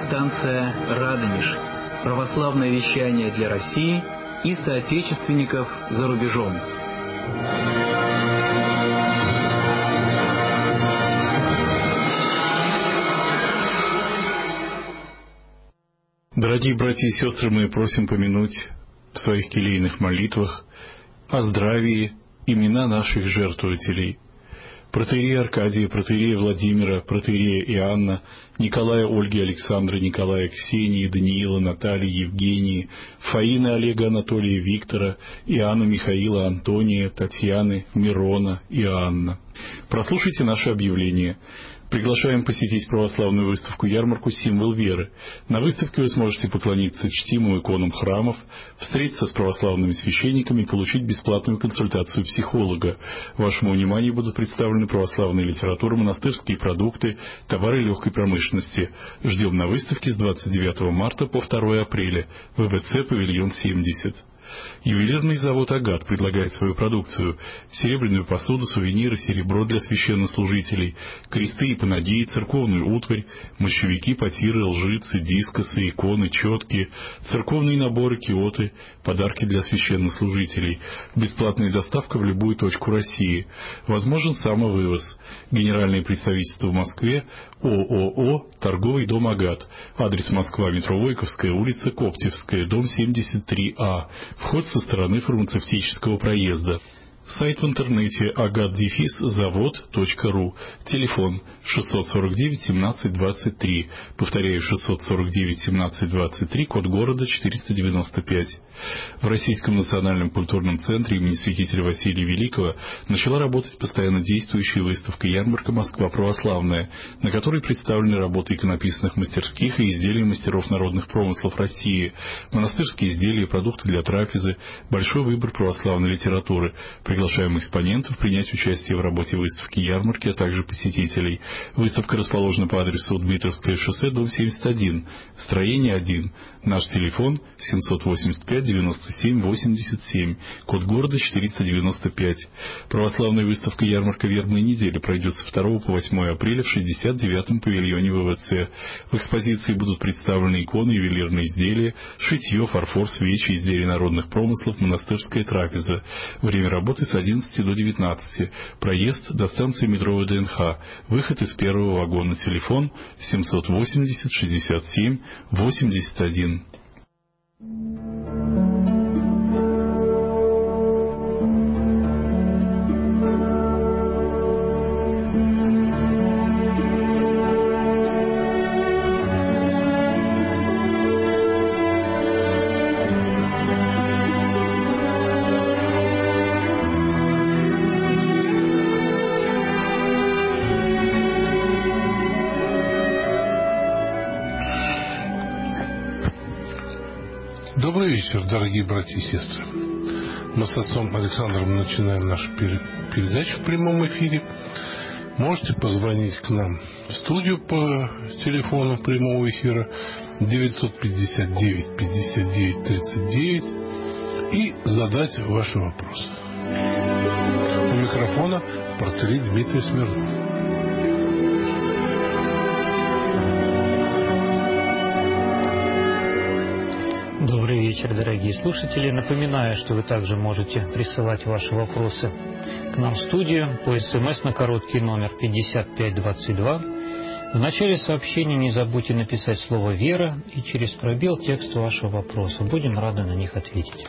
Радиостанция «Радонеж». Православное вещание для России и соотечественников за рубежом. Дорогие братья и сестры, мы просим помянуть в своих келейных молитвах о здравии имена наших жертвователей. Протоиерея Аркадия, протоиерея Владимира, протоиерея Иоанна, Николая, Ольги, Александра, Николая, Ксении, Даниила, Натальи, Евгении, Фаины, Олега, Анатолия, Виктора, Иоанна, Михаила, Антония, Татьяны, Мирона, Иоанна. Прослушайте наше объявление. Приглашаем посетить православную выставку-ярмарку «Символ веры». На выставке вы сможете поклониться чтимым иконам храмов, встретиться с православными священниками и получить бесплатную консультацию психолога. Вашему вниманию будут представлены православная литература, монастырские продукты, товары легкой промышленности. Ждем на выставке с 29 марта по 2 апреля. ВВЦ «Павильон 70». Ювелирный завод «Агат» предлагает свою продукцию: серебряную посуду, сувениры, серебро для священнослужителей, кресты и панагии, церковную утварь, мощевики, потиры, лжицы, дискосы, иконы, четки, церковные наборы, киоты, подарки для священнослужителей, бесплатная доставка в любую точку России, возможен самовывоз. Генеральное представительство в Москве, ООО «Торговый дом «Агат», адрес Москва, метро Войковская, улица Коптевская, дом 73А, вход со стороны фармацевтического проезда. Сайт в интернете agat-завод.ру. Телефон 649 17 23. Повторяю, 649 17 23, код города 495. В Российском национальном культурном центре имени святителя Василия Великого начала работать постоянно действующая выставка-ярмарка «Москва православная», на которой представлены работы иконописных мастерских и изделия мастеров народных промыслов России, монастырские изделия, продукты для трапезы, большой выбор православной литературы. Приглашаем экспонентов принять участие в работе выставки-ярмарки, а также посетителей. Выставка расположена по адресу Дмитровское шоссе, дом 71, строение 1. Наш телефон 785 97 87, код города 495. Православная выставка-ярмарка «Вербная неделя» пройдет с 2 по 8 апреля в 69-м павильоне ВВЦ. В экспозиции будут представлены иконы, ювелирные изделия, шитье, фарфор, свечи, изделия народных промыслов, монастырская трапеза. Время работы с 11 до 19. Проезд до станции метро ВДНХ. Выход из первого вагона. Телефон 780 67 81. Добрый вечер, дорогие братья и сестры. Мы с отцом Александром начинаем нашу передачу в прямом эфире. Можете позвонить к нам в студию по телефону прямого эфира 959 59 39 и задать ваши вопросы. У микрофона протоиерей Дмитрий Смирнов. Добрый вечер, дорогие слушатели. Напоминаю, что вы также можете присылать ваши вопросы к нам в студию по СМС на короткий номер 5522. В начале сообщения не забудьте написать слово «Вера» и через пробел текст вашего вопроса. Будем рады на них ответить.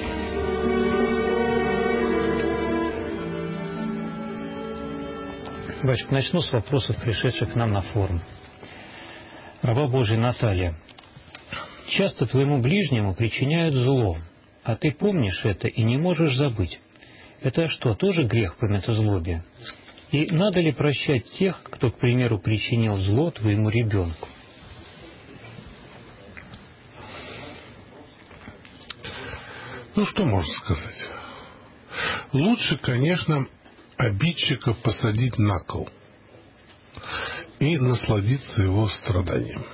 Батюшка, начну с вопросов, пришедших к нам на форум. Раба Божия Наталья. Часто твоему ближнему причиняют зло, а ты помнишь это и не можешь забыть. Это что, тоже грех памятозлобия? И надо ли прощать тех, кто, к примеру, причинил зло твоему ребенку? Ну, что можно сказать? Лучше, конечно, обидчика посадить на кол и насладиться его страданием.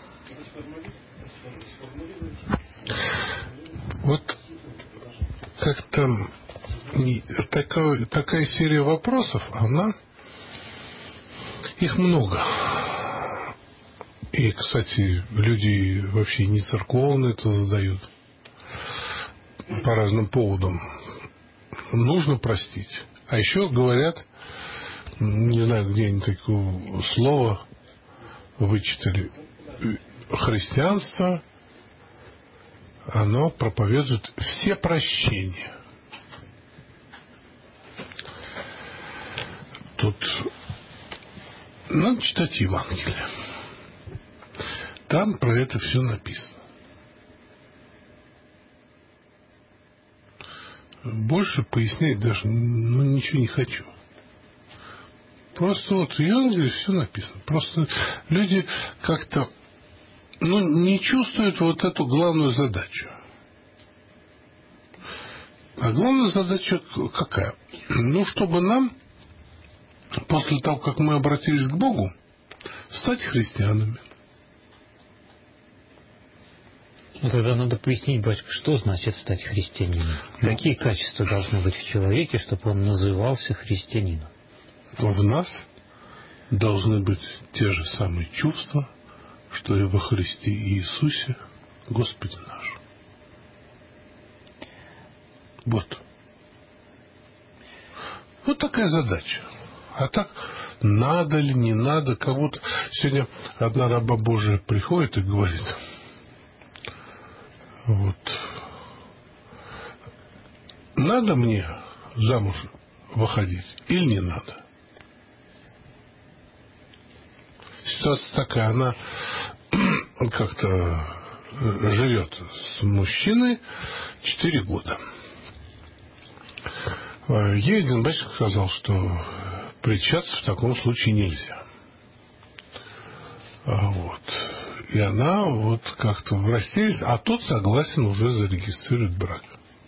Вот как-то такая серия вопросов, их много. И, кстати, люди вообще не церковные это задают по разным поводам. Нужно простить. А еще говорят, не знаю, где они такое слово вычитали, христианство, оно проповедует все прощения. Тут надо читать Евангелие. Там про это все написано. Больше пояснять даже ничего не хочу. Просто вот в Евангелии все написано. Просто люди как-то не чувствуют вот эту главную задачу. А главная задача какая? Чтобы нам, после того, как мы обратились к Богу, стать христианами. Тогда надо пояснить, батюшка, что значит стать христианином. Какие качества должны быть в человеке, чтобы он назывался христианином? В нас должны быть те же самые чувства, что и во Христе Иисусе, Господе нашем. Вот. Вот такая задача. А так, надо ли, не надо, кого-то... Сегодня одна раба Божия приходит и говорит, надо мне замуж выходить или не надо? Ситуация такая, она как-то живет с мужчиной 4 года. Ей один батюшка сказал, что причаться в таком случае нельзя. И она как-то в растерянности, а тот согласен уже зарегистрировать брак.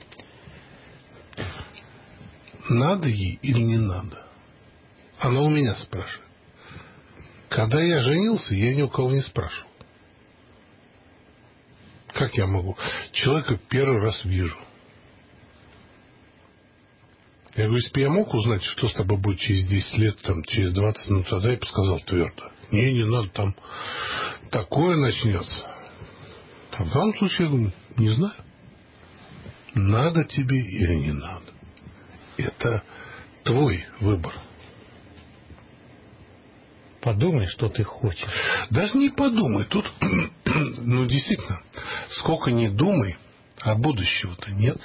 Надо ей или не надо? Она у меня спрашивает. Когда я женился, я ни у кого не спрашивал. Как я могу? Человека первый раз вижу. Я говорю, если бы я мог узнать, что с тобой будет через 10 лет, через 20, тогда я бы сказал твердо. Не надо, там такое начнется. А в данном случае я говорю, не знаю. Надо тебе или не надо. Это твой выбор. Подумай, что ты хочешь. Даже не подумай. Тут, действительно, сколько ни думай, а будущего-то нет.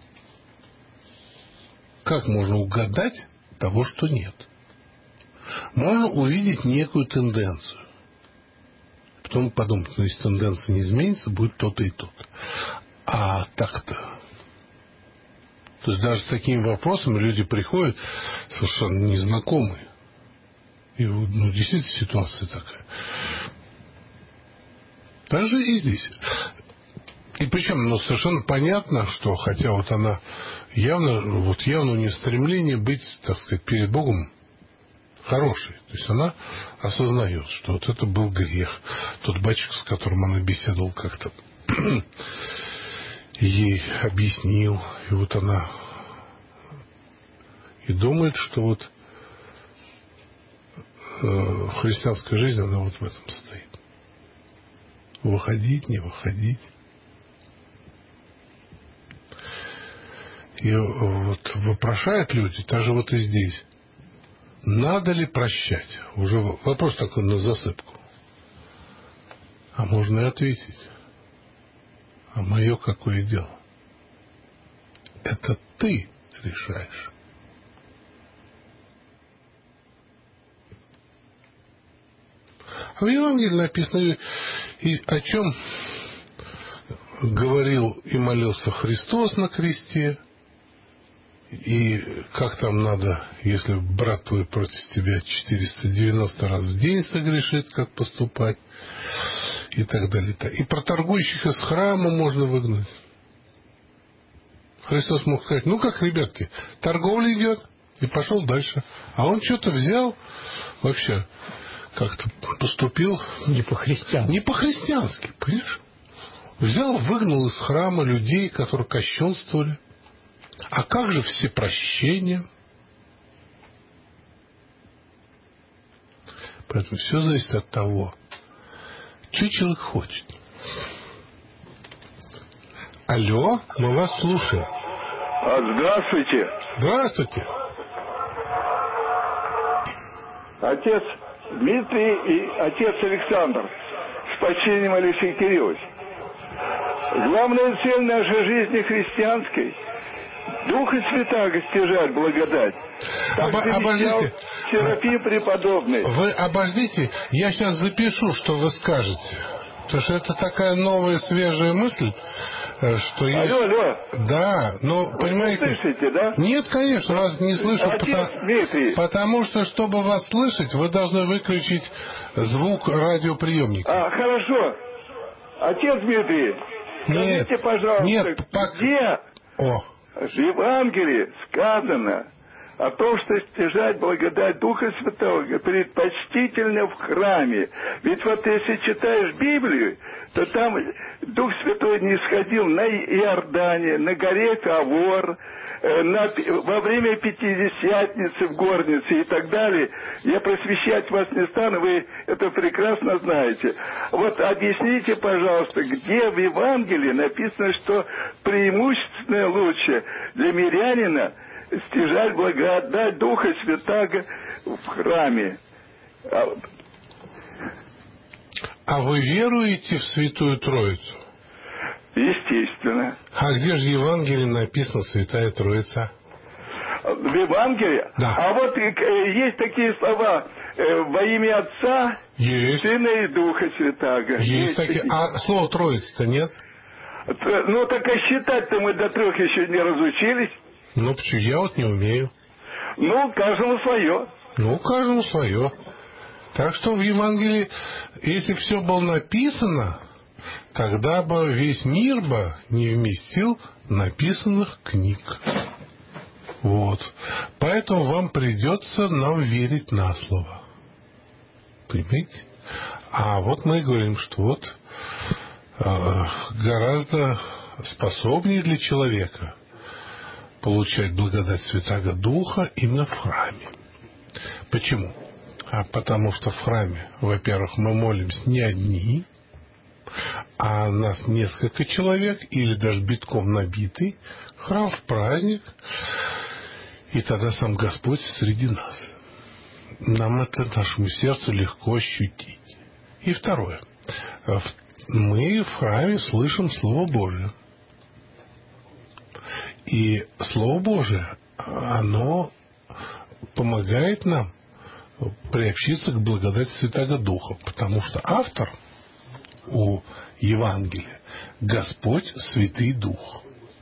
Как можно угадать того, что нет? Можно увидеть некую тенденцию. Потом подумать, если тенденция не изменится, будет то-то и то-то. А так-то. То есть даже с такими вопросами люди приходят совершенно незнакомые. И действительно ситуация такая. Так же и здесь. И причем, совершенно понятно, что хотя она явно у нее стремление быть, так сказать, перед Богом хорошей. То есть она осознает, что это был грех. Тот батюшка, с которым она беседовала, как-то ей объяснил. И она и думает, что христианская жизнь, она в этом стоит. Выходить, не выходить. И вопрошают люди, даже и здесь, надо ли прощать? Уже вопрос такой на засыпку. А можно и ответить. А мое какое дело? Это ты решаешь. А в Евангелии написано, и о чем говорил и молился Христос на кресте, и как там надо, если брат твой против тебя 490 раз в день согрешит, как поступать, и так далее. И про торгующих из храма можно выгнать. Христос мог сказать, как, ребятки, торговля идет, и пошел дальше. А он что-то взял, вообще, как-то поступил не по-христиански. Не по-христиански, понимаешь? Взял, выгнал из храма людей, которые кощунствовали. А как же все прощения? Поэтому все зависит от того, Что человек хочет? Алло, мы вас слушаем. Здравствуйте. Здравствуйте. Отец Дмитрий и отец Александр. С почтением, Алексей Кириллович. Главная цель нашей жизни христианской — Духа Святаго стяжать благодать. Так Обождите. Серафим Преподобный. Вы обождите, я сейчас запишу, что вы скажете. Потому что это такая новая, свежая мысль, что есть... Алло. Да, но, понимаете... Вы слышите, да? Нет, конечно, вас не слышу, потому что, чтобы вас слышать, вы должны выключить звук радиоприемника. Хорошо. Отец Дмитрий, скажите, пожалуйста, где в Евангелии сказано о том, что стяжать благодать Духа Святого предпочтительно в храме? Ведь вот если читаешь Библию, то там Дух Святой не сходил на Иордане, на горе Тавор, во время Пятидесятницы в горнице и так далее. Я просвещать вас не стану, вы это прекрасно знаете. Вот объясните, пожалуйста, где в Евангелии написано, что преимущественно лучше для мирянина стяжать благодать Духа Святаго в храме? А вы веруете в Святую Троицу? Естественно. А где же в Евангелии написано Святая Троица? В Евангелии? Да. А вот есть такие слова: во имя Отца, есть. Сына и Духа Святаго. Есть такие. А слово Троица-то нет? Ну, так а считать-то мы до 3 еще не разучились. Ну, почему? Я вот не умею. Ну, каждому свое. Ну, каждому свое. Так что в Евангелии, если все было написано, тогда бы весь мир бы не вместил написанных книг. Вот. Поэтому вам придется нам верить на слово. Понимаете? А вот мы говорим, что вот гораздо способнее для человека получать благодать Святаго Духа именно в храме. Почему? Потому что в храме, во-первых, мы молимся не одни, а нас несколько человек, или даже битком набитый. Храм в праздник, и тогда сам Господь среди нас. Нам это нашему сердцу легко ощутить. И второе. Мы в храме слышим Слово Божие. И Слово Божие, оно помогает нам приобщиться к благодати Святаго Духа, потому что автор у Евангелия — Господь Святый Дух.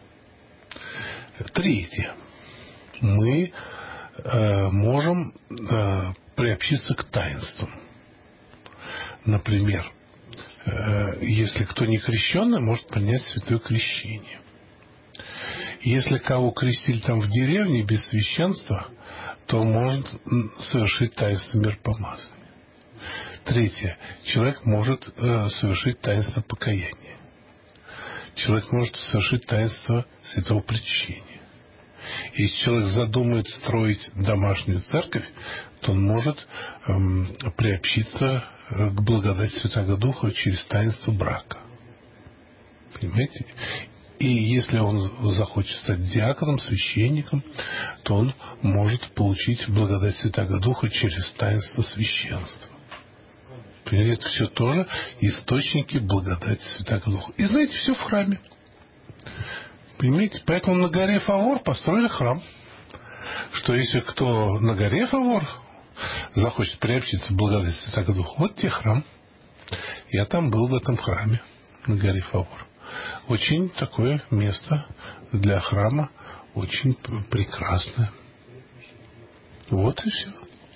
Третье. Мы можем приобщиться к таинствам. Например, если кто не крещенный, может принять святое крещение. Если кого крестили там в деревне без священства, то может совершить таинство миропомазания. Третье. Человек может совершить таинство покаяния. Человек может совершить таинство святого причащения. Если человек задумает строить домашнюю церковь, то он может приобщиться к благодати Святаго Духа через таинство брака. Понимаете? И если он захочет стать диаконом, священником, то он может получить благодать Святаго Духа через таинство священства. Понимаете, это все тоже источники благодати Святаго Духа. И знаете, все в храме. Понимаете? Поэтому на горе Фавор построили храм. Что если кто на горе Фавор захочет приобщиться к благодати Святаго Духа, вот тебе храм. Я там был в этом храме на горе Фавор. Очень такое место для храма, очень прекрасное. Вот и все.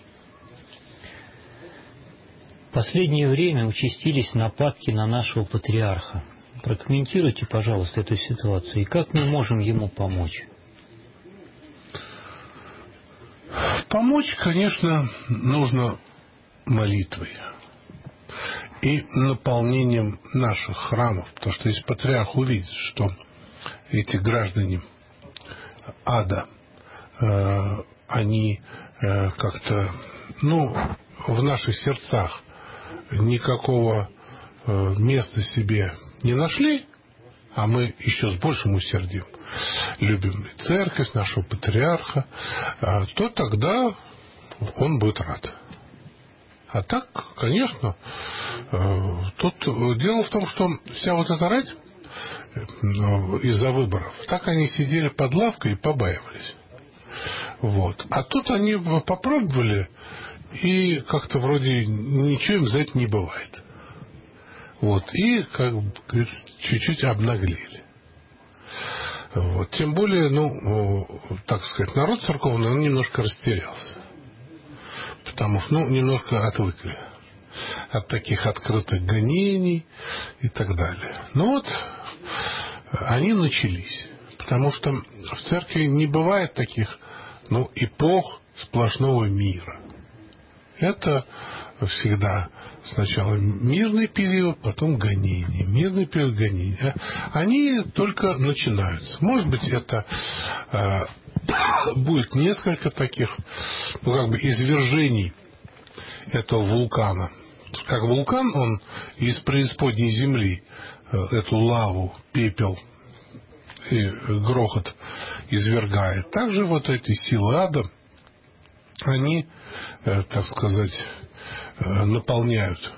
В последнее время участились нападки на нашего патриарха. Прокомментируйте, пожалуйста, эту ситуацию. И как мы можем ему помочь? Помочь, конечно, нужно молитвой и наполнением наших храмов. Потому что если патриарх увидит, что эти граждане ада, они как-то, в наших сердцах никакого места себе не нашли, а мы еще с большим усердием любим церковь, нашего патриарха, то тогда он будет рад. А так, конечно, тут дело в том, что вся вот эта рать из-за выборов, так они сидели под лавкой и побаивались. Вот. А тут они попробовали, и как-то вроде ничего им за это не бывает. Вот. И, как бы, чуть-чуть обнаглели. Вот. Тем более, так сказать, народ церковный, он немножко растерялся. Потому что, немножко отвыкли от таких открытых гонений и так далее. Они начались. Потому что в церкви не бывает таких, эпох сплошного мира. Это всегда сначала мирный период, потом гонение. Мирный период, гонения. Они только начинаются. Может быть, это будет несколько таких, извержений этого вулкана. Как вулкан, он из преисподней земли эту лаву, пепел и грохот извергает. Также вот эти силы ада, они, так сказать, наполняют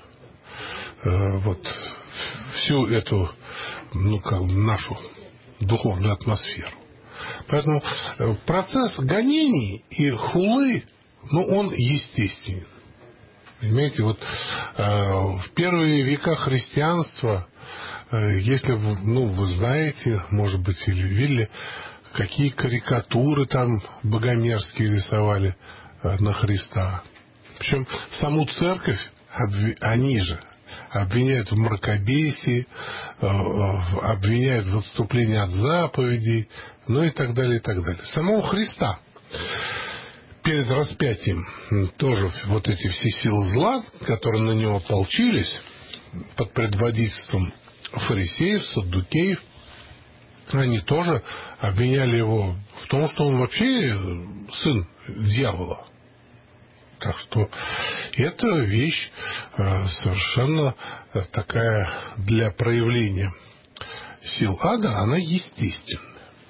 всю эту, нашу духовную атмосферу. Поэтому процесс гонений и хулы, он естественен. Понимаете, в первые века христианства, если вы знаете, может быть, или видели, какие карикатуры там богомерзкие рисовали на Христа. Причем саму церковь они же обвиняют в мракобесии, обвиняют в отступлении от заповедей, и так далее, и так далее. Самого Христа перед распятием тоже вот эти все силы зла, которые на него ополчились под предводительством фарисеев, саддукеев, они тоже обвиняли его в том, что он вообще сын дьявола. Так что эта вещь совершенно такая для проявления сил ада, она естественна.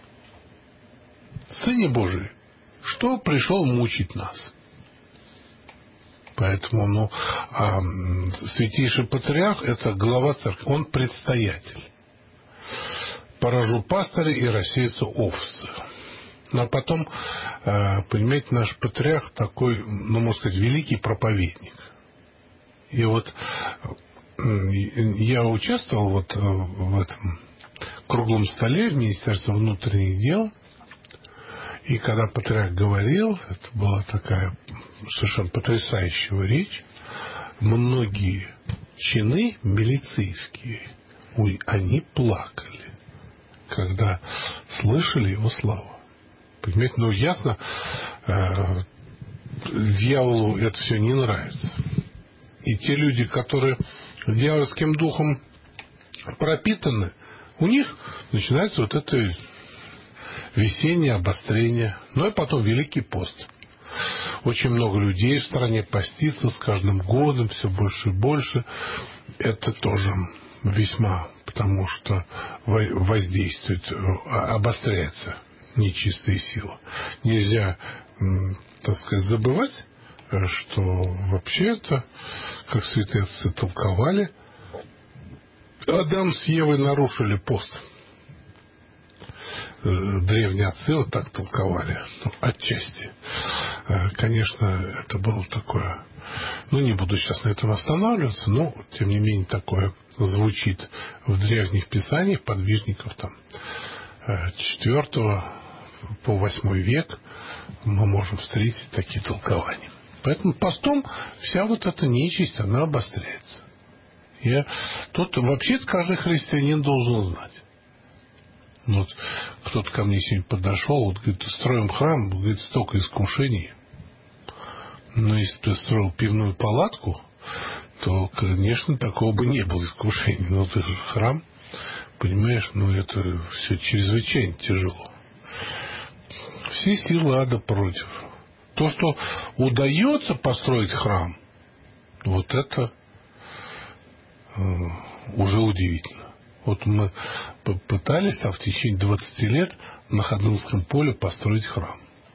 Сыне Божий, что пришел мучить нас? Поэтому, святейший патриарх – это глава церкви, он предстоятель. Поражу пастыря и рассеются овцы. А потом, понимаете, наш патриарх такой, можно сказать, великий проповедник. И я участвовал в этом круглом столе в Министерстве внутренних дел. И когда патриарх говорил, это была такая совершенно потрясающая речь, многие чины милицейские, они плакали, когда слышали его слова. Понимаете, ясно, дьяволу это все не нравится. И те люди, которые дьявольским духом пропитаны, у них начинается это весеннее обострение, и потом Великий пост. Очень много людей в стране постится с каждым годом, все больше и больше. Это тоже весьма, потому что воздействует, обостряется нечистые силы. Нельзя, так сказать, забывать, что вообще это, как святые отцы толковали, Адам с Евой нарушили пост. Древние отцы так толковали, отчасти. Конечно, это было такое, не буду сейчас на этом останавливаться, но, тем не менее, такое звучит в древних писаниях подвижников 4 по 8 век мы можем встретить такие толкования. Поэтому постом вся эта нечисть, она обостряется. Тут вообще-то каждый христианин должен знать. Кто-то ко мне сегодня подошел, говорит, строим храм, говорит, столько искушений. Но если бы ты строил пивную палатку, то, конечно, такого бы не было искушений. Но ты же храм, понимаешь, это все чрезвычайно тяжело. Все силы ада против. То, что удается построить храм, это уже удивительно. Вот мы пытались там в течение 20 лет на Ходынском поле построить храм.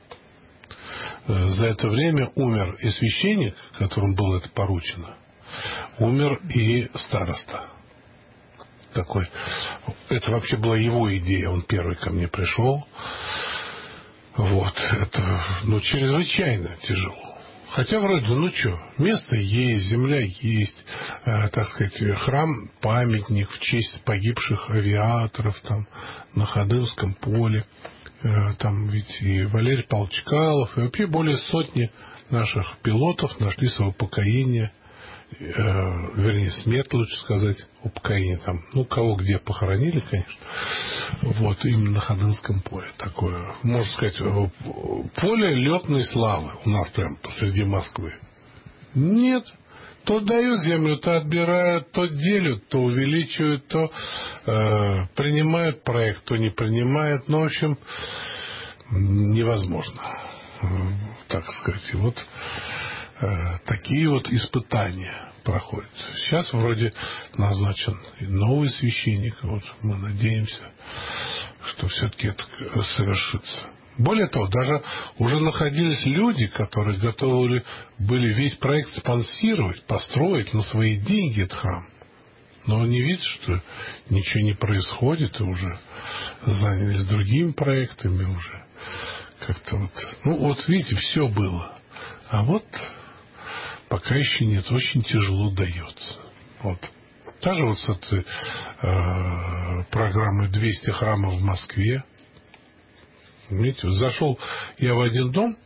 За это время умер и священник, которому было это поручено, умер и староста. Такой. Это вообще была его идея. Он первый ко мне пришел. Вот. Это, чрезвычайно тяжело. Хотя вроде, место есть, земля есть, так сказать, храм, памятник в честь погибших авиаторов там на Ходынском поле. Там ведь и Валерий Павлович Чкалов, и вообще более сотни наших пилотов нашли свое упокоение, вернее, смерть, лучше сказать, упокоение там, кого где похоронили, конечно. Вот, именно на Ходынском поле такое, можно сказать, поле летной славы у нас прям посреди Москвы. Нет, то дают землю, то отбирают, то делят, то увеличивают, то принимают проект, то не принимают. В общем, невозможно, так сказать. И вот такие вот испытания проходят. Сейчас вроде назначен новый священник. Вот мы надеемся, что все-таки это совершится. Более того, даже уже находились люди, которые готовы были весь проект спонсировать, построить на свои деньги этот храм. Но они видят, что ничего не происходит, и уже занялись другими проектами уже. Как-то вот видите, все было. А вот пока еще нет, очень тяжело дается. Вот. Даже вот с этой программой 200 храмов в Москве. Видите, зашел я в один дом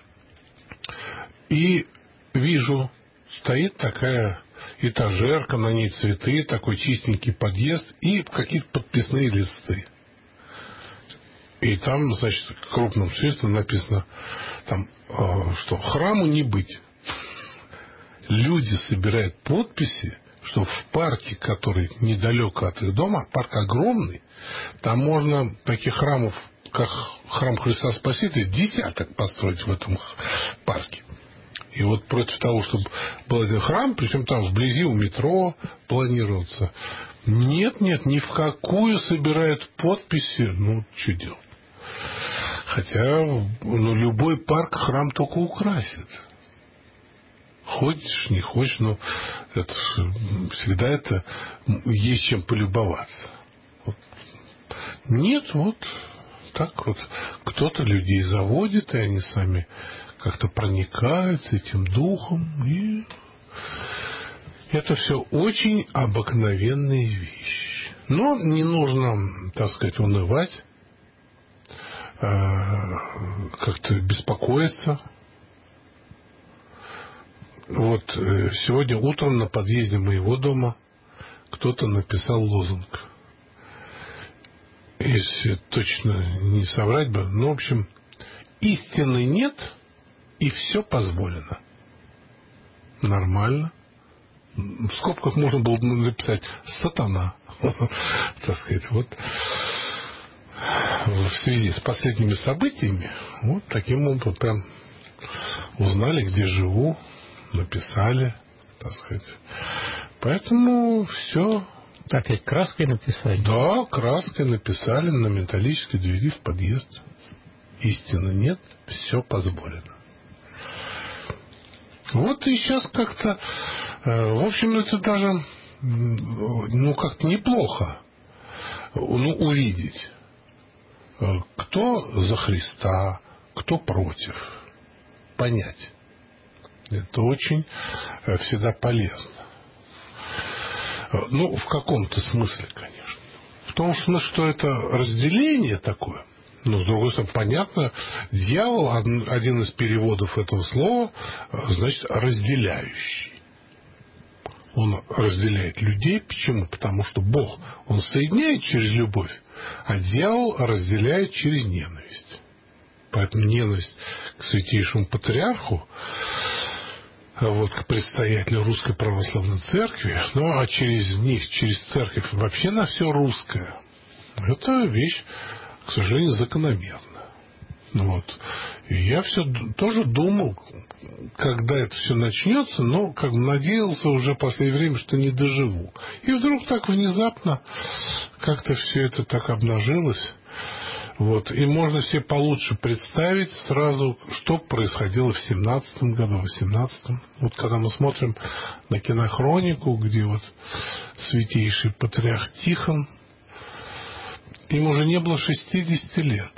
и вижу, стоит такая этажерка, на ней цветы, такой чистенький подъезд и какие-то подписные листы. И там, значит, крупным шрифтом написано, там, что храму не быть. Люди собирают подписи, что в парке, который недалеко от их дома, парк огромный, там можно таких храмов, как храм Христа Спасителя, десяток построить в этом парке. И вот против того, чтобы был один храм, причем там вблизи у метро планировался, нет, ни в какую собирают подписи, что делать. Хотя, любой парк храм только украсит. Хочешь, не хочешь, это всегда это есть чем полюбоваться. Вот. Нет, вот так вот кто-то людей заводит, и они сами как-то проникаются этим духом, и это все очень обыкновенные вещи. Но не нужно, так сказать, унывать, как-то беспокоиться. Вот сегодня утром на подъезде моего дома кто-то написал лозунг. Если точно не соврать бы, в общем, истины нет, и все позволено. Нормально. В скобках можно было написать «сатана». Так сказать, вот в связи с последними событиями, вот таким образом прям узнали, где живу, написали, так сказать. Поэтому все. Опять краской написали? Да, краской написали на металлической двери в подъезд. Истины нет, все позволено. Вот и сейчас как-то, в общем, это даже, как-то неплохо, увидеть, кто за Христа, кто против, понять. Это очень всегда полезно. В каком-то смысле, конечно. В том, что это разделение такое. Но, с другой стороны, понятно, дьявол, один из переводов этого слова, значит, разделяющий. Он разделяет людей. Почему? Потому что Бог, Он соединяет через любовь, а дьявол разделяет через ненависть. Поэтому ненависть к святейшему патриарху, к предстоятелю Русской Православной Церкви, а через них, через церковь вообще на все русское, это вещь, к сожалению, закономерна. Вот. И я все тоже думал, когда это все начнется, но как бы надеялся уже в последнее время, что не доживу. И вдруг так внезапно как-то все это так обнажилось. Вот. И можно себе получше представить сразу, что происходило в 17-м году, в 18-м. Вот когда мы смотрим на кинохронику, где вот святейший патриарх Тихон, им уже не было 60 лет.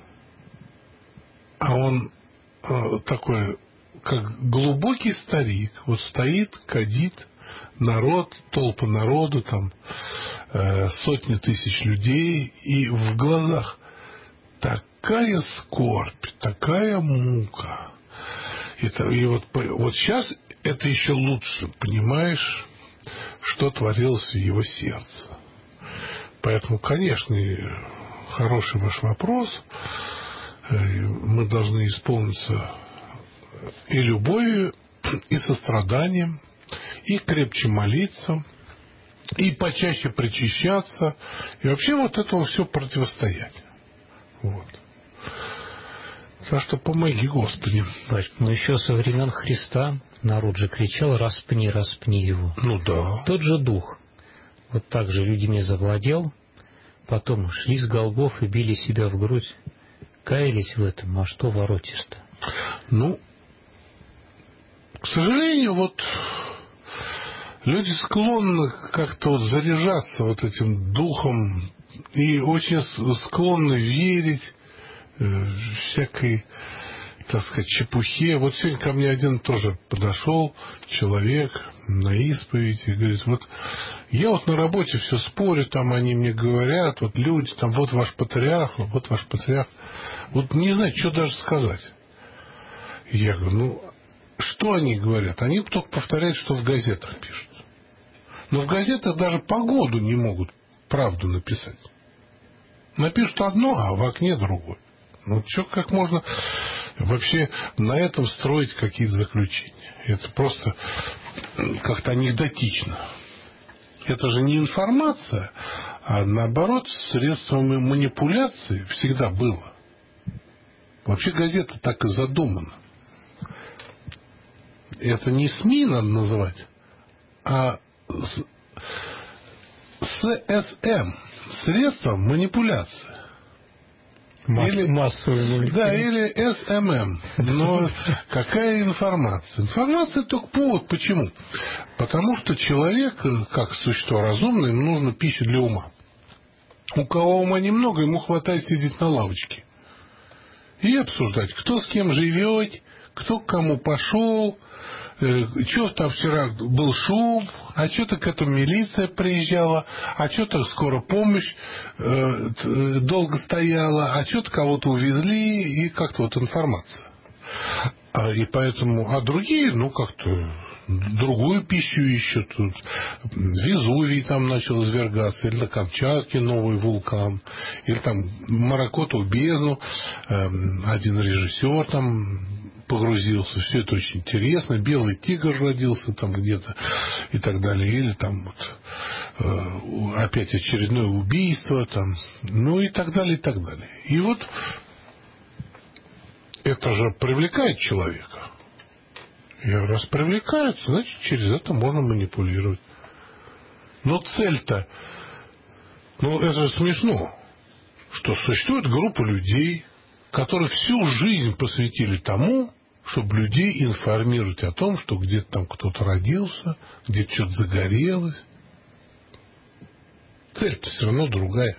А он такой, как глубокий старик, вот стоит, кадит, народ, толпа народу, там сотни тысяч людей, и в глазах такая скорбь, такая мука. И вот сейчас это еще лучше понимаешь, что творилось в его сердце. Поэтому, конечно, хороший ваш вопрос. Мы должны исполниться и любовью, и состраданием, и крепче молиться, и почаще причащаться, и вообще вот этому все противостоять. Вот. Так что помоги, Господи. Но еще со времен Христа народ же кричал: распни, распни его. Ну да. Тот же дух вот так же людьми завладел, потом шли с Голгоф и били себя в грудь, каялись в этом, а что воротишь-то? Ну, к сожалению, вот люди склонны как-то вот заряжаться вот этим духом и очень склонны верить всякой, так сказать, чепухе. Вот сегодня ко мне один тоже подошел человек на исповедь и говорит: вот я вот на работе все спорю, там они мне говорят, вот люди, там вот ваш патриарх, вот ваш патриарх. Вот не знаю, что даже сказать. И я говорю: ну, что они говорят? Они только повторяют, что в газетах пишут. Но в газетах даже погоду не могут правду написать. Напишут одно, а в окне другое. Ну, что, как можно вообще на этом строить какие-то заключения? Это просто как-то анекдотично. Это же не информация, а наоборот, средством манипуляции всегда было. Вообще газета так и задумана. Это не СМИ надо называть, а ССМ. Средства манипуляции. Массовые. Да, или СММ. Но какая информация? Информация только повод. Почему? Потому что человек, как существо разумное, ему нужна пища для ума. У кого ума немного, ему хватает сидеть на лавочке и обсуждать, кто с кем живет, кто к кому пошел, что там вчера был шум, а что-то к этому милиция приезжала, а что-то скоро помощь долго стояла, а что-то кого-то увезли, и как-то вот информация. И поэтому, а другие, ну, как-то другую пищу ищут. Везувий там начал извергаться, или на Камчатке новый вулкан, или там Маракотову бездну, один режиссер там погрузился, все это очень интересно, белый тигр родился там где-то и так далее, или там вот, опять очередное убийство там, ну и так далее, и так далее. И вот это же привлекает человека. И раз привлекает, значит, через это можно манипулировать. Но цель-то, ну это же смешно, что существует группа людей, которые всю жизнь посвятили тому, чтобы людей информировать о том, что где-то там кто-то родился, где-то что-то загорелось. Цель-то все равно другая.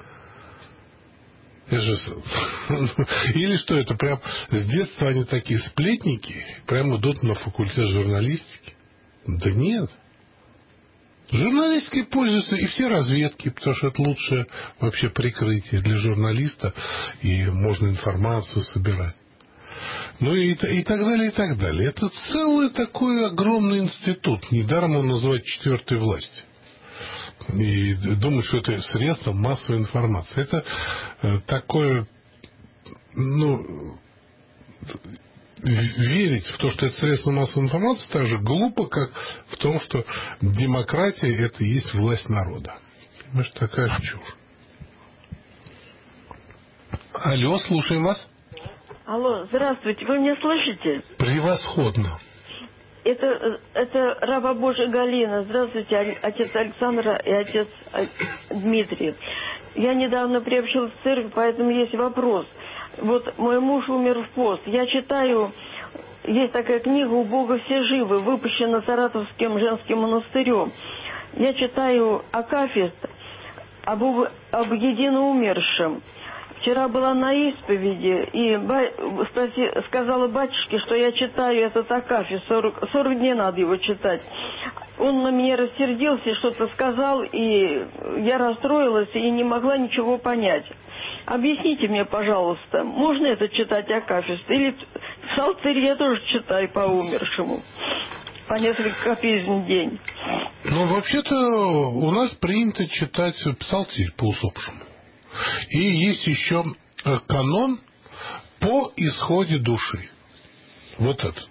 Или что это, прям с детства они такие сплетники, прям идут на факультет журналистики? Да нет. Журналистикой пользуются и все разведки, потому что это лучшее вообще прикрытие для журналиста, и можно информацию собирать. Ну и так далее, и так далее. Это целый такой огромный институт. Недаром он называют четвертой властью. И думают, что это средство массовой информации. Это такое, ну, верить в то, что это средство массовой информации, так же глупо, как в том, что демократия — это и есть власть народа. Понимаешь, такая чушь. Алло, слушаем вас. Алло, здравствуйте, вы меня слышите? Превосходно. Это раба Божия Галина. Здравствуйте, отец Александр и отец Дмитрий. Я недавно приобщилась в церковь, поэтому есть вопрос. Вот мой муж умер в пост. Я читаю, есть такая книга «У Бога все живы», выпущена Саратовским женским монастырем. Я читаю акафист об единоумершем. Вчера была на исповеди и сказала батюшке, что я читаю этот акафист, 40 дней надо его читать. Он на меня рассердился, что-то сказал, и я расстроилась и не могла ничего понять. Объясните мне, пожалуйста, можно это читать акафист? Или псалтырь я тоже читаю по умершему, по несколько копеек в день? Ну, вообще-то у нас принято читать псалтырь по усопшему. И есть еще канон по исходе души. Вот этот.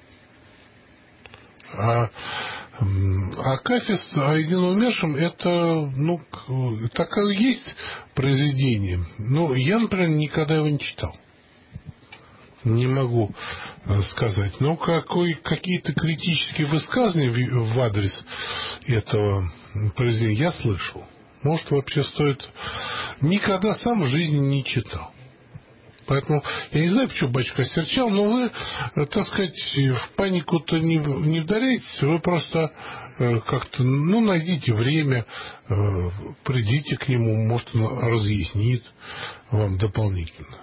Акафист о единоумершем — это, ну, такое есть произведение. Но я, например, никогда его не читал. Не могу сказать. Но какие-то критические высказывания в адрес этого произведения я слышал. Может, вообще стоит... Никогда сам в жизни не читал. Поэтому я не знаю, почему батюшка осерчал, но вы, так сказать, в панику-то не вдаряйтесь. Вы просто как-то, ну, найдите время, придите к нему, может, он разъяснит вам дополнительно.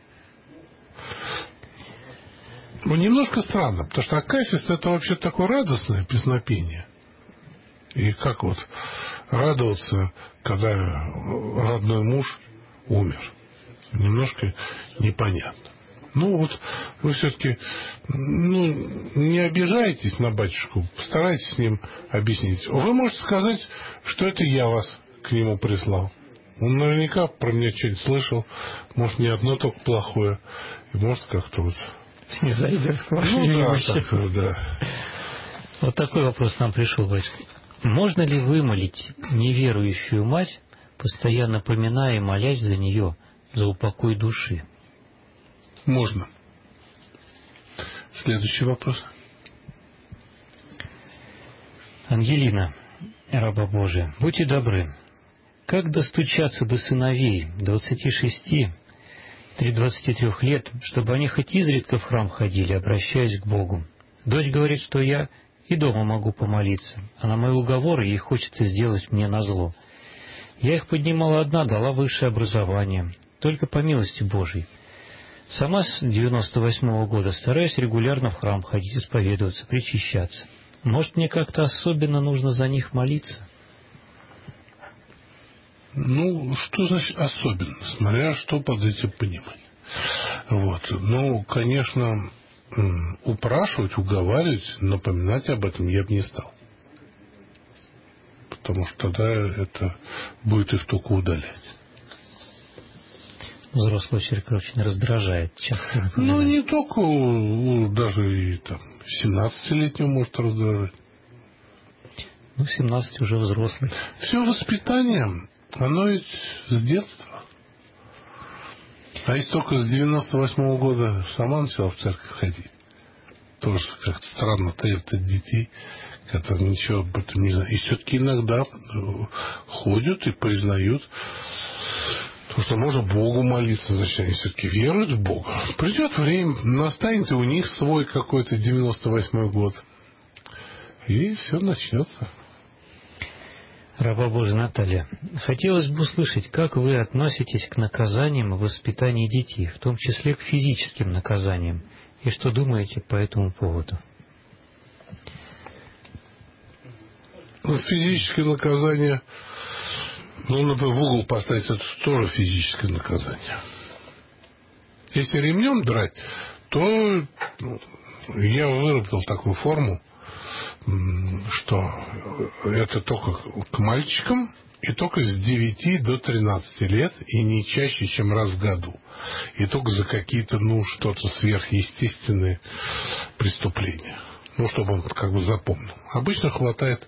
Ну, немножко странно, потому что акафист — это вообще такое радостное песнопение. И как вот радоваться, когда родной муж умер? Немножко непонятно. Ну вот вы все-таки не обижайтесь на батюшку, постарайтесь с ним объяснить. Вы можете сказать, что это я вас к нему прислал. Он наверняка про меня что-нибудь слышал, может, не одно только плохое, и может как-то вот... Снизойдет к вашей немощи. Да. Вот такой вопрос нам пришел, батюшка. Можно ли вымолить неверующую мать, постоянно поминая и молясь за нее, за упокой души? Можно. Следующий вопрос. Ангелина, раба Божия, будьте добры. Как достучаться до сыновей 26-23 лет, чтобы они хоть изредка в храм ходили, обращаясь к Богу? Дочь говорит, что я и дома могу помолиться, а на мои уговоры ей хочется сделать мне назло. Я их поднимала одна, дала высшее образование, только по милости Божией. Сама с 98-го года стараюсь регулярно в храм ходить, исповедоваться, причащаться. Может, мне как-то особенно нужно за них молиться? Ну, что значит особенно? Смотря что под этим понимать. Вот. Ну, конечно, упрашивать, уговаривать, напоминать об этом я бы не стал. Потому что тогда это будет их только удалять. Взрослый человек очень раздражает часто. Ну, не только, даже и там 17-летнего может раздражать. Ну, 17 уже взрослый. Все воспитание, оно ведь с детства. А если только с 98-го года сама начала в церковь ходить, тоже как-то странно таит от детей, которые ничего об этом не знают. И все-таки иногда ходят и признают, что можно Богу молиться, значит, они все-таки веруют в Бога. Придет время, настанет и у них свой какой-то 98-й год, и все начнется. Раба Божия Наталья, хотелось бы услышать, как вы относитесь к наказаниям в воспитании детей, в том числе к физическим наказаниям, и что думаете по этому поводу? Ну, физическое наказание, например, в угол поставить, это тоже физическое наказание. Если ремнем драть, то я выработал такую форму, что это только к мальчикам и только с 9 до 13 лет и не чаще, чем раз в году. И только за какие-то, что-то сверхъестественные преступления. Чтобы он как бы запомнил. Обычно хватает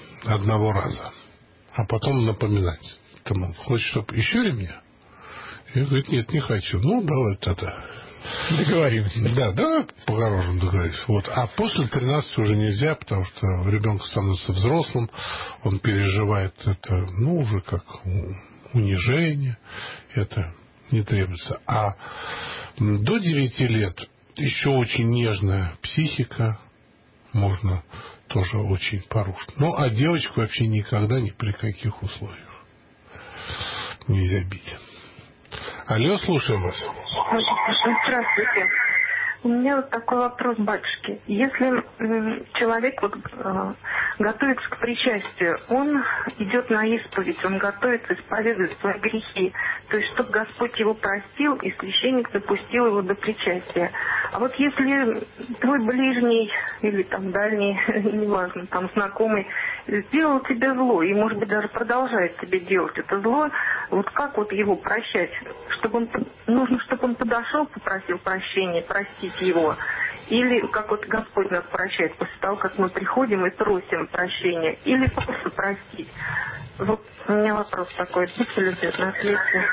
одного раза. А потом напоминать. Хочешь, чтобы еще ремня? И он говорит, нет, не хочу. Ну, давай тогда. Договоримся. Да, давай по-хорошему договоримся. Вот. А после 13 уже нельзя, потому что ребенок становится взрослым, он переживает это, ну, уже как унижение, это не требуется. А до 9 лет еще очень нежная психика, можно тоже очень порушить. Ну, а девочку вообще никогда, ни при каких условиях нельзя бить. Алло, слушаем вас. Здравствуйте. У меня вот такой вопрос, батюшки. Если человек готовится к причастию, он идет на исповедь, он готовится исповедовать свои грехи, то есть чтобы Господь его простил и священник допустил его до причастия. А вот если твой ближний или там дальний, неважно, там знакомый, сделал тебе зло и, может быть, даже продолжает тебе делать это зло, вот как вот его прощать? Нужно, чтобы он подошел, попросил прощения, простить его. Или как вот Господь нас прощает после того, как мы приходим и просим прощения. Или просто простить. Вот у меня вопрос такой. Будьте любезны, ответьте.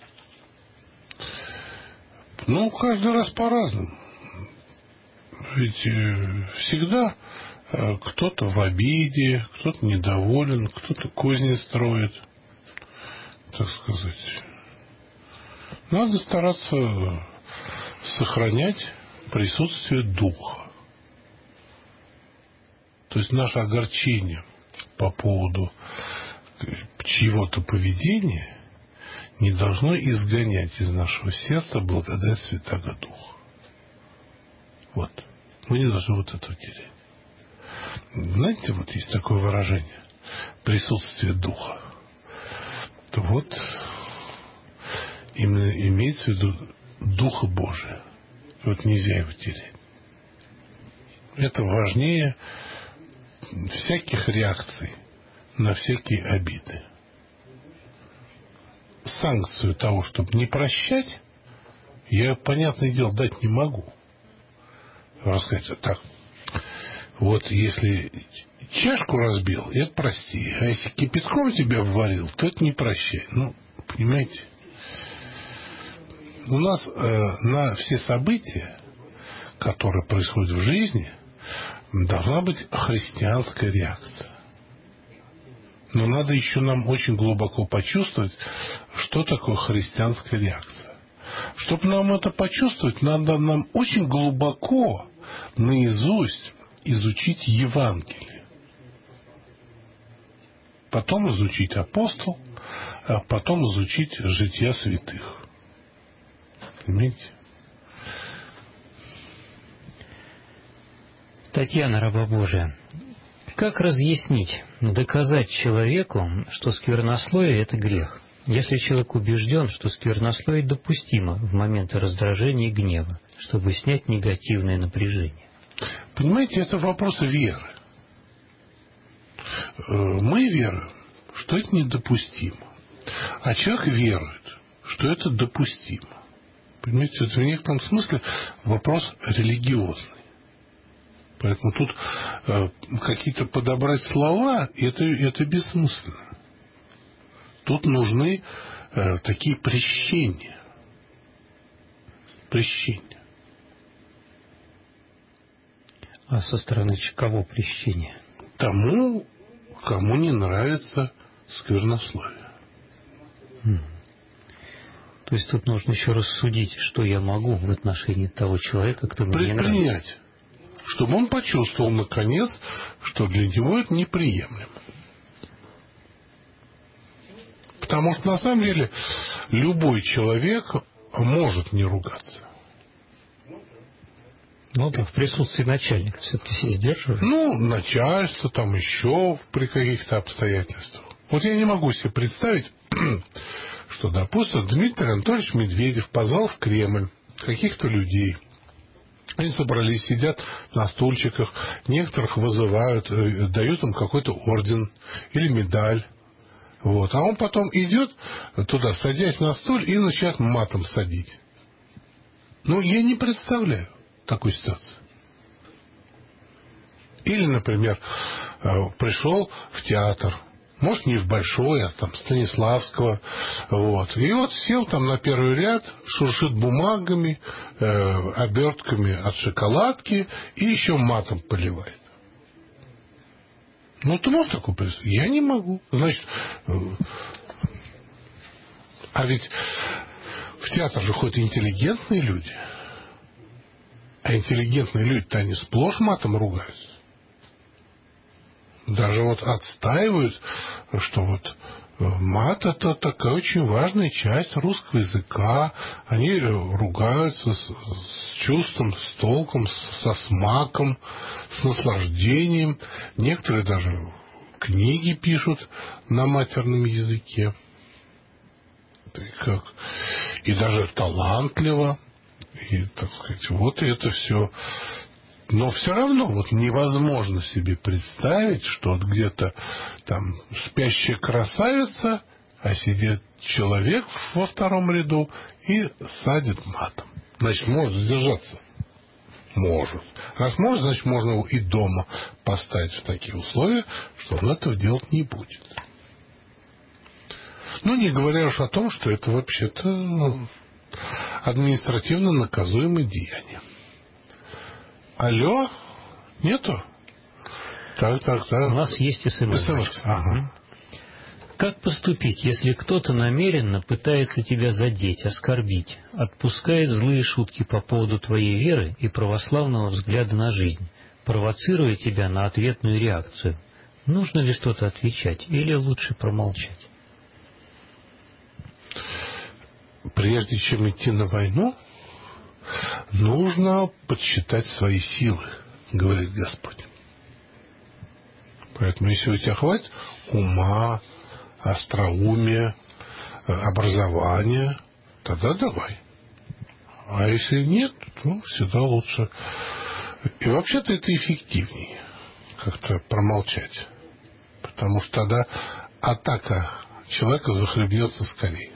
Ну, каждый раз по-разному. Ведь всегда кто-то в обиде, кто-то недоволен, кто-то козни строит, так сказать. Надо стараться сохранять присутствие духа. То есть наше огорчение по поводу чьего-то поведения не должно изгонять из нашего сердца благодать Святаго Духа. Вот. Мы не должны вот этого терять. Знаете, вот есть такое выражение присутствие духа. То вот именно имеется в виду Духа Божия. Вот нельзя его терять. Это важнее всяких реакций на всякие обиды. Санкцию того, чтобы не прощать, я, понятное дело, дать не могу. Рассказать, так, вот если чашку разбил, это прости. А если кипятком тебя вварил, то это не прощай. Ну, понимаете? У нас на все события, которые происходят в жизни, должна быть христианская реакция. Но надо еще нам очень глубоко почувствовать, что такое христианская реакция. Чтобы нам это почувствовать, надо нам очень глубоко наизусть изучить Евангелие. Потом изучить апостол, а потом изучить жития святых. Понимаете? Татьяна, раба Божия, как разъяснить, доказать человеку, что сквернословие – это грех, если человек убежден, что сквернословие допустимо в моменты раздражения и гнева, чтобы снять негативное напряжение? Понимаете, это вопрос веры. Мы веруем, что это недопустимо. А человек верует, что это допустимо. Понимаете, это в некотором смысле вопрос религиозный. Поэтому тут какие-то подобрать слова, это бессмысленно. Тут нужны такие прещения. Прещения. А со стороны кого прещение? Тому, кому не нравится сквернословие. То есть тут нужно еще рассудить, что я могу в отношении того человека, кто мне не нравится. Предпринять, чтобы он почувствовал, наконец, что для него это неприемлемо. Потому что, на самом деле, любой человек может не ругаться. Ну да, в присутствии начальника все-таки все сдерживают. Ну, начальство, там еще при каких-то обстоятельствах. Вот я не могу себе представить, что, допустим, Дмитрий Анатольевич Медведев позвал в Кремль каких-то людей. Они собрались, сидят на стульчиках, некоторых вызывают, дают им какой-то орден или медаль. Вот. А он потом идет туда, садясь на стуль, и начинает матом садить. Ну, я не представляю такой ситуации. Или, например, пришел в театр Может, не в Большой, а там Станиславского. Вот. И вот сел там на первый ряд, шуршит бумагами, обертками от шоколадки и еще матом поливает. Ну, ты можешь такое представить? Я не могу. Значит, а ведь в театр же ходят интеллигентные люди. А интеллигентные люди-то они сплошь матом ругаются. Даже вот отстаивают, что вот мат — это такая очень важная часть русского языка. Они ругаются с чувством, с толком, со смаком, с наслаждением. Некоторые даже книги пишут на матерном языке. И даже талантливо. И, так сказать, вот это все. Но все равно вот невозможно себе представить, что вот где-то там спящая красавица, а сидит человек во втором ряду и садит матом. Значит, может сдержаться? Может. Раз может, значит, можно его и дома поставить в такие условия, что он этого делать не будет. Ну, не говоря уж о том, что это вообще-то административно наказуемое деяние. Алло? Нету? Так. У нас есть СМС. Ага. Как поступить, если кто-то намеренно пытается тебя задеть, оскорбить, отпускает злые шутки по поводу твоей веры и православного взгляда на жизнь, провоцируя тебя на ответную реакцию? Нужно ли что-то отвечать или лучше промолчать? Прежде чем идти на войну, нужно подсчитать свои силы, говорит Господь. Поэтому, если у тебя хватит ума, остроумия, образования, тогда давай. А если нет, то всегда лучше. И вообще-то это эффективнее, как-то промолчать. Потому что тогда атака человека захлебнется скорее.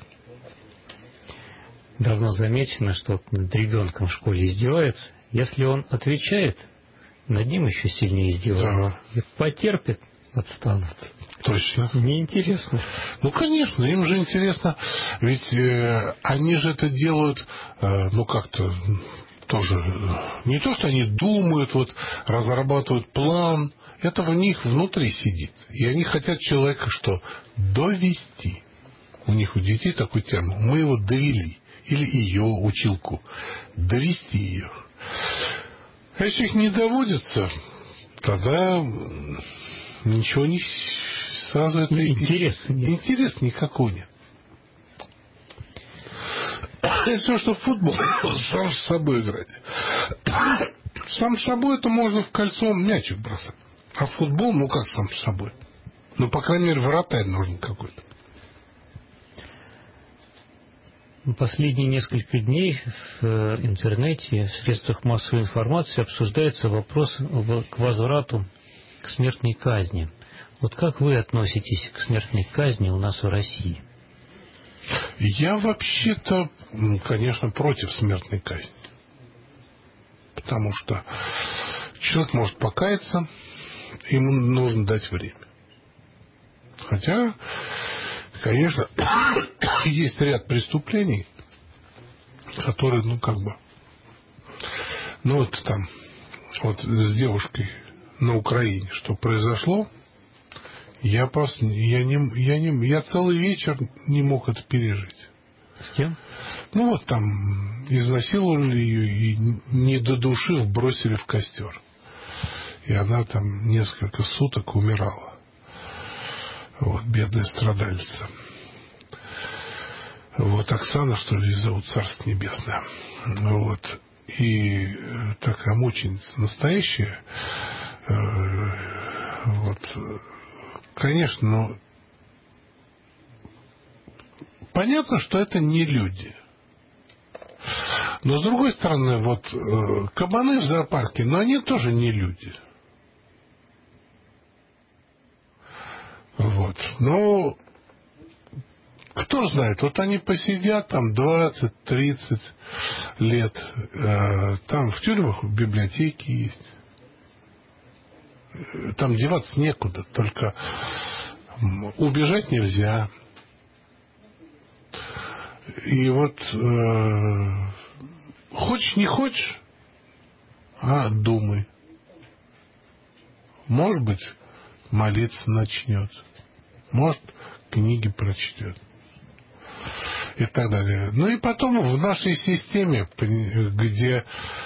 Давно замечено, что над ребенком в школе издеваются. Если он отвечает, над ним еще сильнее издеваются. Да. Потерпит, отстанут. Точно. Неинтересно. Ну, конечно, им же интересно. Ведь они же это делают, как-то тоже... Не то, что они думают, вот, разрабатывают план. Это в них внутри сидит. И они хотят человека что? Довести. У них, у детей такой термин. Мы его довели. Или ее, училку. Довести ее. А если их не доводится, тогда ничего не... Сразу это... Интереса нет. Интереса никакого нет. Это все, что в футбол сам с собой играть. Сам с собой это можно в кольцо мячик бросать. А в футбол, как сам с собой? По крайней мере, вратарь нужен какой-то. Последние несколько дней в интернете, в средствах массовой информации обсуждается вопрос к возврату к смертной казни. Вот как вы относитесь к смертной казни у нас в России? Я вообще-то, конечно, против смертной казни. Потому что человек может покаяться, ему нужно дать время. Хотя... Конечно, есть ряд преступлений, которые, с девушкой на Украине, что произошло, я целый вечер не мог это пережить. С кем? Там изнасиловали ее и, не додушив, бросили в костер. И она там несколько суток умирала. Бедная страдальца. Оксана, что ли, зовут, Царство Небесное. И такая мученица настоящая. Конечно, но понятно, что это не люди. Но с другой стороны, кабаны в зоопарке, но они тоже не люди. Но кто знает, они посидят там 20-30 лет, там в тюрьмах библиотеки есть, там деваться некуда, только убежать нельзя. И вот хочешь не хочешь, а думай. Может быть, молиться начнет. Может, книги прочтет. И так далее. Ну и потом в нашей системе, где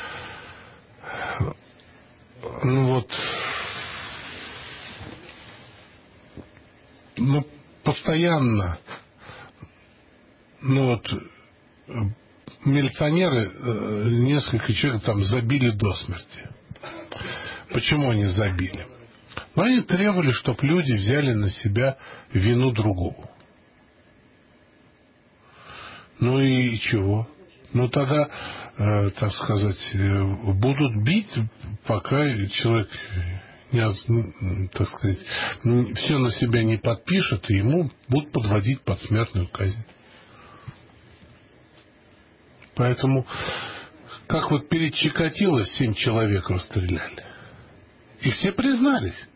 постоянно милиционеры несколько человек там забили до смерти. Почему они забили? Они требовали, чтобы люди взяли на себя вину другого. Ну и чего? Ну тогда, так сказать, будут бить, пока человек, так сказать, все на себя не подпишет, и ему будут подводить под смертную казнь. Поэтому, как вот перед Чикатило 7 человек расстреляли. И все признались.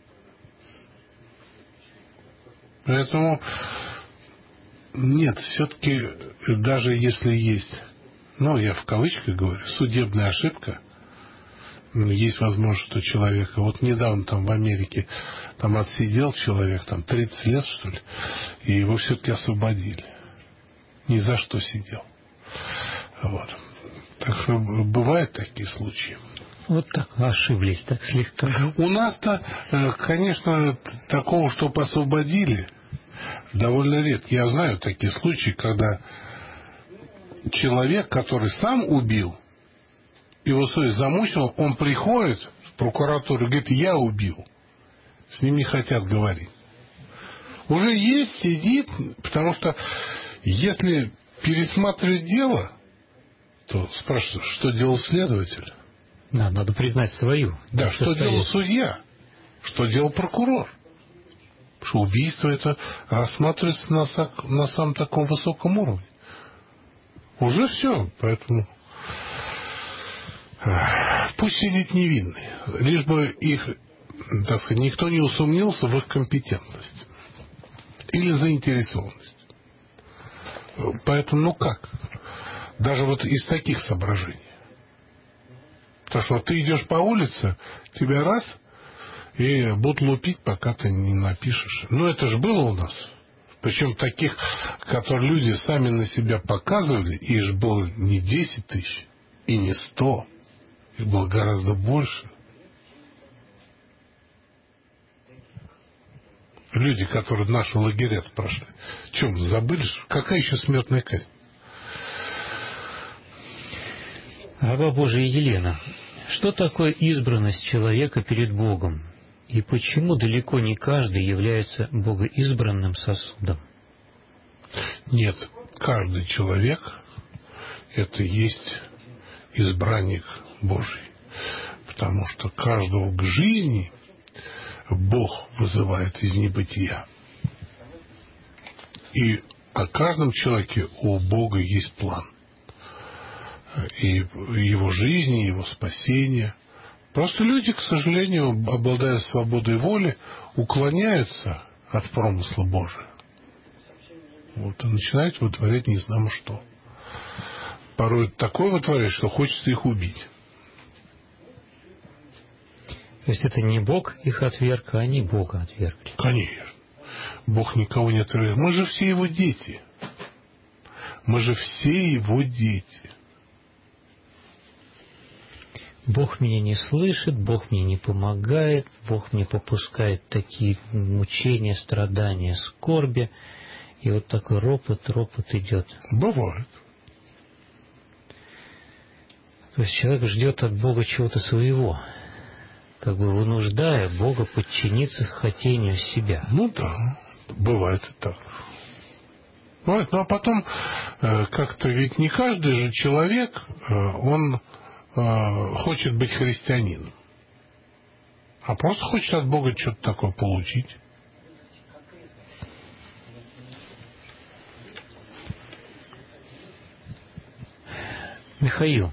Поэтому нет, все-таки даже если есть, я в кавычках говорю, судебная ошибка, есть возможность, что человека, вот недавно там в Америке там отсидел человек, там 30 лет, что ли, и его все-таки освободили. Ни за что сидел. Вот. Так что бывают такие случаи. Вот так ошиблись, так слегка. У нас-то, конечно, такого, чтобы освободили, довольно редко. Я знаю такие случаи, когда человек, который сам убил, его совесть замучила, он приходит в прокуратуру и говорит: я убил. С ним не хотят говорить. Уже есть, сидит, потому что если пересматривать дело, то спрашивают, что делал следователь? Да, надо признать свою. Да, что делал судья? Что делал прокурор? Потому что убийство это рассматривается на самом таком высоком уровне. Уже все, поэтому пусть сидит невинный, лишь бы их, так сказать, никто не усомнился в их компетентности или заинтересованности. Поэтому, как? Даже вот из таких соображений. Потому что ты идешь по улице, тебя раз, и будут лупить, пока ты не напишешь. Это же было у нас. Причем таких, которые люди сами на себя показывали, их же было не 10 тысяч и не 100. Их было гораздо больше. Люди, которые наши лагеря прошли. Чем, забыли? Какая еще смертная казнь? Раба Божия Елена, что такое избранность человека перед Богом? И почему далеко не каждый является богоизбранным сосудом? Нет, каждый человек – это и есть избранник Божий. Потому что каждого к жизни Бог вызывает из небытия. И о каждом человеке у Бога есть план. И его жизни, его спасения. Просто люди, к сожалению, обладая свободой воли, уклоняются от промысла Божия. И начинают вытворять не знамо что. Порой такое вытворяют, что хочется их убить. То есть это не Бог их отверг, а они Бога отвергли. Конечно. Бог никого не отверг. Мы же все его дети. Мы же все его дети. Бог меня не слышит, Бог мне не помогает, Бог мне попускает такие мучения, страдания, скорби. И вот такой ропот идет. Бывает. То есть человек ждет от Бога чего-то своего, как бы вынуждая Бога подчиниться хотению себя. Да, бывает и так. Бывает. А потом как-то ведь не каждый же человек, он хочет быть христианином, а просто хочет от Бога что-то такое получить. Михаил,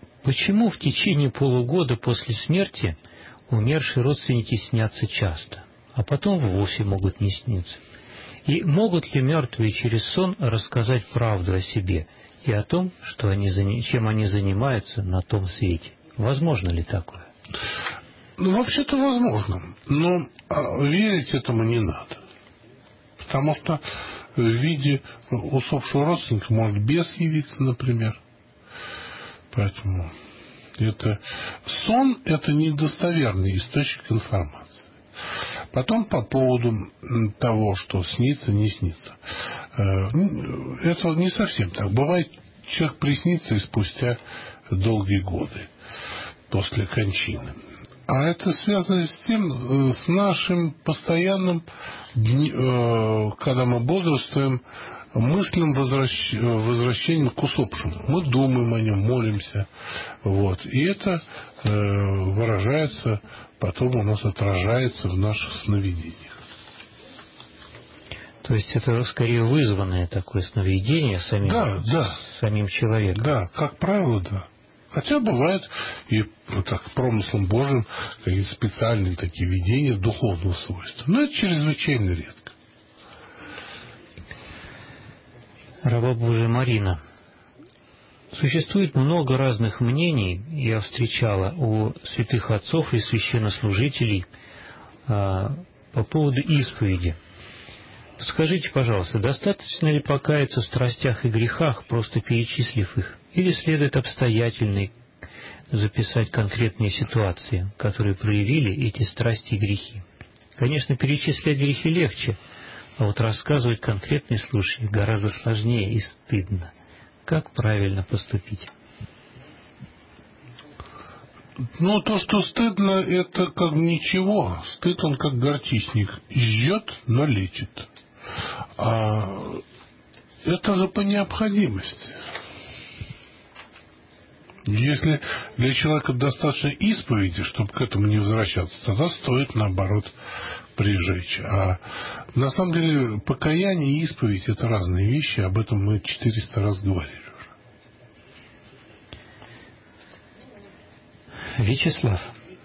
почему в течение полугода после смерти умершие родственники снятся часто? а потом вовсе могут не сниться. И могут ли мертвые через сон рассказать правду о себе и о том, чем они занимаются на том свете? Возможно ли такое? Ну, вообще-то возможно, но верить этому не надо. Потому что в виде усопшего родственника может бес явиться, например. Поэтому сон – это недостоверный источник информации. Потом по поводу того, что снится, не снится. Это не совсем так. Бывает, человек приснится и спустя долгие годы после кончины. А это связано с тем, с нашим постоянным, когда мы бодрствуем, мысленным возвращением к усопшему. Мы думаем о нем, молимся. Вот. И это выражается, потом у нас отражается в наших сновидениях. То есть это скорее вызванное такое сновидение самим человеком. Да, как правило, да. Хотя бывает и так, промыслом Божьим какие-то специальные такие видения духовного свойства. Но это чрезвычайно редко. Раба Божия Марина, существует много разных мнений, я встречала у святых отцов и священнослужителей по поводу исповеди. Скажите, пожалуйста, достаточно ли покаяться в страстях и грехах, просто перечислив их? Или следует обстоятельно записать конкретные ситуации, которые проявили эти страсти и грехи? Конечно, перечислять грехи легче, а вот рассказывать конкретные случаи гораздо сложнее и стыдно. Как правильно поступить? Ну, то, что стыдно, это как ничего. Стыд, он как горчичник. Жжет, но лечит. А это же по необходимости. Если для человека достаточно исповеди, чтобы к этому не возвращаться, тогда стоит, наоборот, прижечь. А на самом деле покаяние и исповедь – это разные вещи. Об этом мы 400 раз говорили уже. Вячеслав,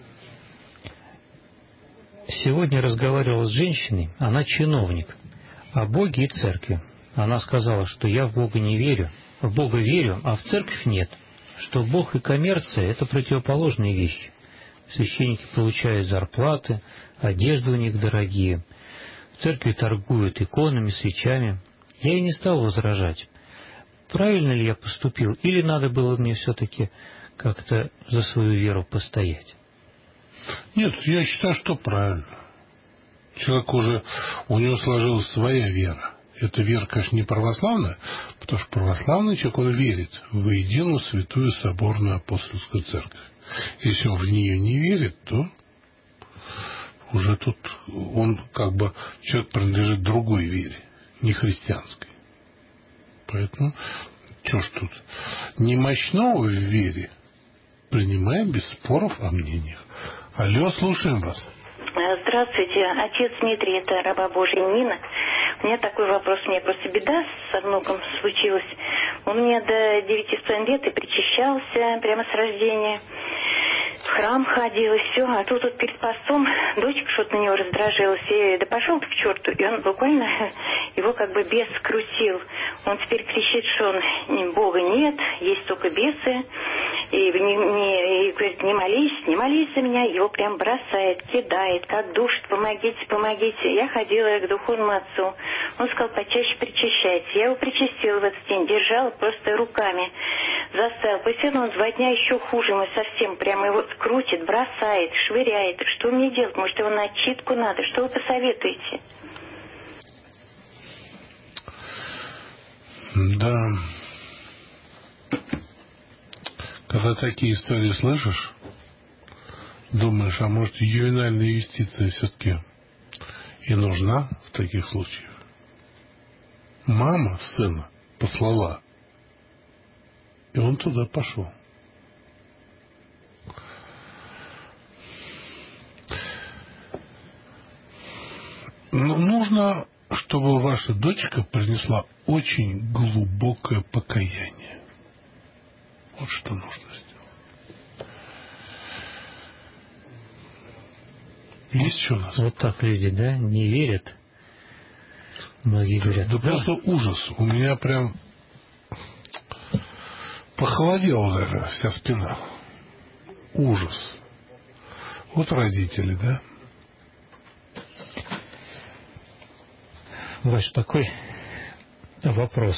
сегодня разговаривал с женщиной, она чиновник, о Боге и церкви. Она сказала, что я в Бога не верю, в Бога верю, а в церковь нет, что Бог и коммерция – это противоположные вещи. Священники получают зарплаты, одежды у них дорогие, в церкви торгуют иконами, свечами. Я и не стал возражать. Правильно ли я поступил, или надо было мне все-таки как-то за свою веру постоять? Нет, я считаю, что правильно. Человек уже, у него сложилась своя вера. Эта вера, конечно, не православная, потому что православный человек, он верит в единую святую соборную апостольскую церковь. Если он в нее не верит, то уже тут он как бы, человек принадлежит другой вере, не христианской. Поэтому, что ж тут, не мощного в вере, принимаем без споров о мнениях. Алло, слушаем вас. Здравствуйте, отец Дмитрий, это раба Божья Нина. У меня такой вопрос, у меня просто беда со внуком случилась. Он мне до 9,5 лет и причащался прямо с рождения. В храм ходил и все, а тут вот перед постом дочка что-то на него раздражилась, и да пошел ты к черту, и он буквально его как бы бес скрутил. Он теперь кричит, что Бога нет, есть только бесы, и говорит, не молись за меня, его прям бросает, кидает, как душит, помогите, помогите. Я ходила к духовному отцу, он сказал, почаще причащайте. Я его причастила в этот день, держала просто руками, заставила. После он 2 дня еще хуже, ему совсем прямо его крутит, бросает, швыряет. Что мне делать? Может, его на читку надо? Что вы посоветуете? Да. Когда такие истории слышишь, думаешь, а может, ювенальная юстиция все-таки и нужна в таких случаях? Мама сына послала, и он туда пошел. Но нужно, чтобы ваша дочка принесла очень глубокое покаяние. Вот что нужно сделать. Есть что у нас? Вот так люди, да, не верят. Многие говорят. Да просто ужас. У меня прям похолодела даже вся спина. Ужас. Вот родители, да? Ваш такой вопрос.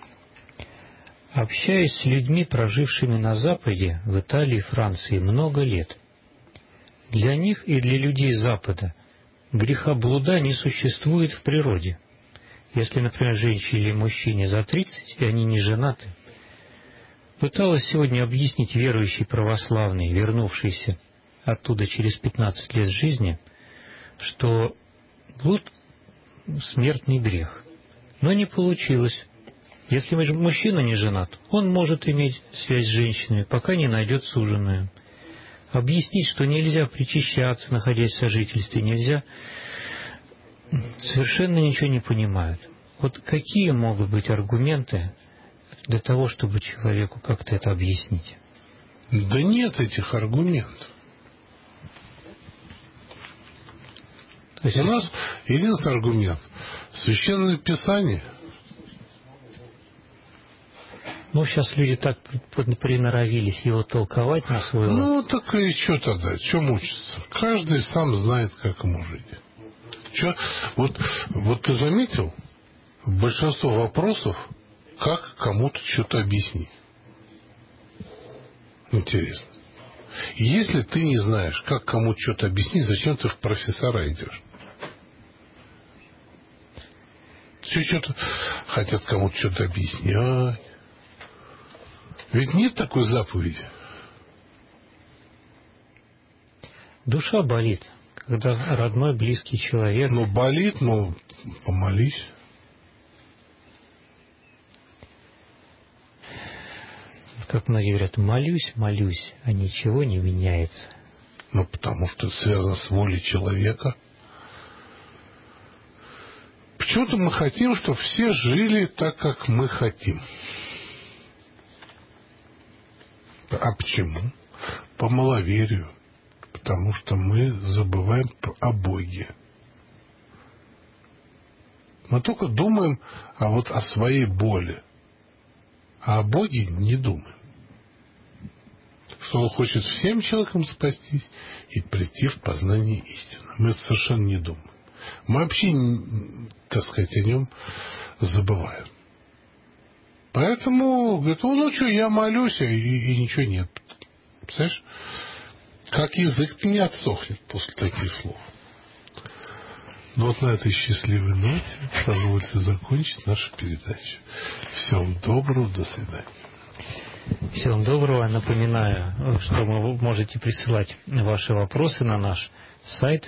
Общаясь с людьми, прожившими на Западе, в Италии и Франции много лет, для них и для людей Запада греха блуда не существует в природе. Если, например, женщине или мужчине за 30, и они не женаты, пыталась сегодня объяснить верующий православный, вернувшийся оттуда через 15 лет жизни, что блуд — смертный грех. Но не получилось. Если мужчина не женат, он может иметь связь с женщиной, пока не найдет суженую. Объяснить, что нельзя причащаться, находясь в сожительстве, нельзя, совершенно ничего не понимают. Вот какие могут быть аргументы для того, чтобы человеку как-то это объяснить? Да нет этих аргументов. У нас единственный аргумент — Священное Писание. Ну, сейчас люди так приноровились его толковать на свой лад. Ну, так и что тогда? Что мучиться? Каждый сам знает, как ему жить. Вот ты заметил, большинство вопросов, как кому-то что-то объяснить. Интересно. Если ты не знаешь, как кому что-то объяснить, зачем ты в профессора идешь? Все что-то хотят кому-то что-то объяснять. Ведь нет такой заповеди. Душа болит, когда родной, близкий человек... Ну, болит, но помолись. Как многие говорят, молюсь, молюсь, а ничего не меняется. Ну, потому что это связано с волей человека. Почему-то мы хотим, чтобы все жили так, как мы хотим. А почему? По маловерию. Потому что мы забываем о Боге. Мы только думаем о своей боли. А о Боге не думаем. Что Он хочет всем человекам спастись и прийти в познание истины. Мы это совершенно не думаем. Мы вообще, так сказать, о Нем забываем. Поэтому, говорит, ну что, я молюсь, и ничего нет. Представляешь? Как язык не отсохнет после таких слов. Ну вот на этой счастливой ноте позвольте закончить нашу передачу. Всего вам доброго, до свидания. Всего вам доброго. Напоминаю, что вы можете присылать ваши вопросы на наш сайт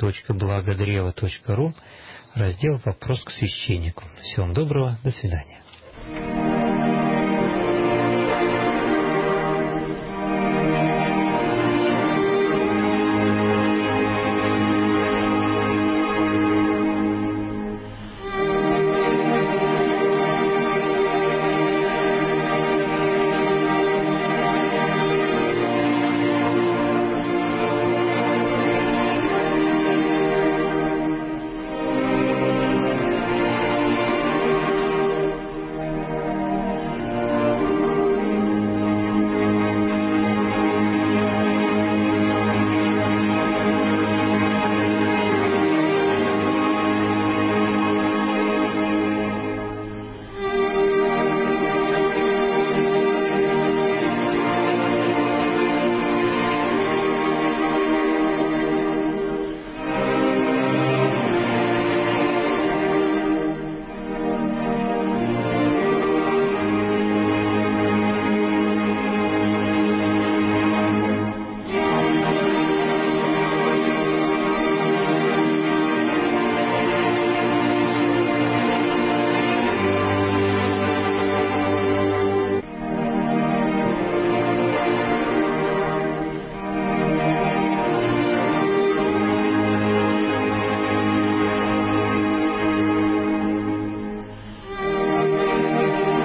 www.blagodrevo.ru, раздел «Вопрос к священнику». Всего вам доброго, до свидания.